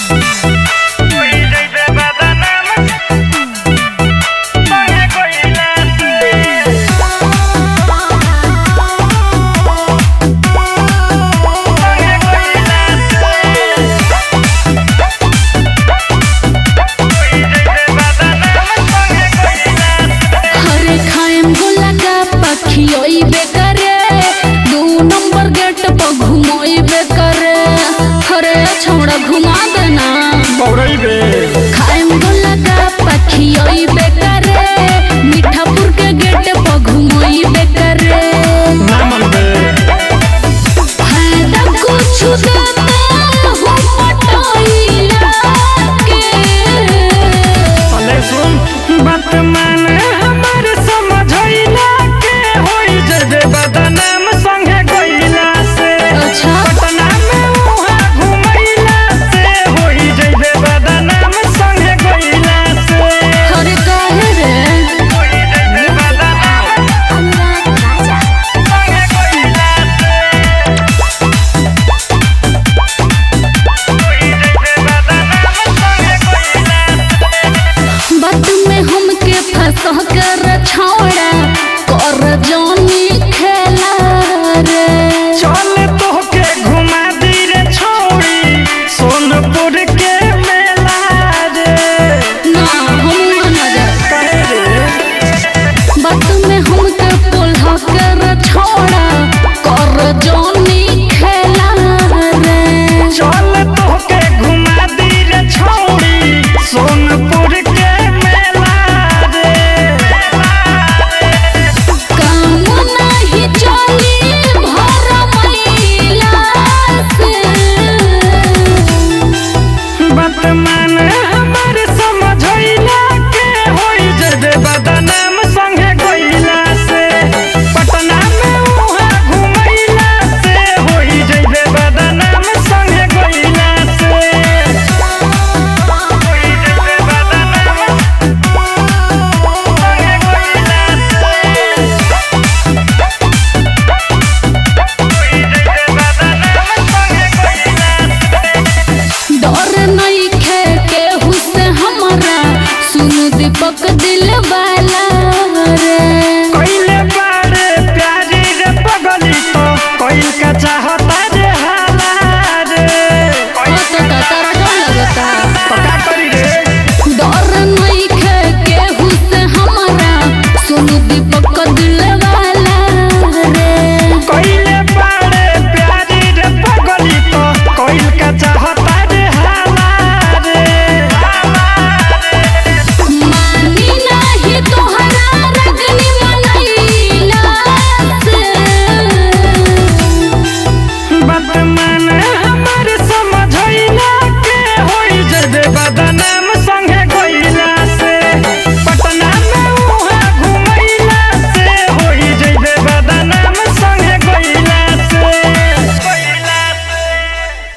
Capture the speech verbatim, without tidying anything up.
छोड़ा घुमा देना बौरइबे खाएम गोला का पखियोइबे करे मीठापुर के गेट पर घुमोइबे करे ना मनबे फायदा कुछ देता हूँ पटोइला के अले सुन बात माने हमारे समझइला के होई जबे बदनाम संगे गइला से अच्छा पटना में उहा घुमइला से होई जबे बदनाम संगे गइला से हरे काहे रे होई जबे बदनाम अनुराग राजा संगे गइला से होई जबे बदनाम संगे गइला से बात में हमके फंसा कर छोड़ा कर जानी खेला रे चल तोहके घुमा दी रे छौड़ी सोनपुर के मेला रे ना हम ना जा कहे रे बात में हमके पुल्हा कर छोड़ा कर जानी खेला रे चल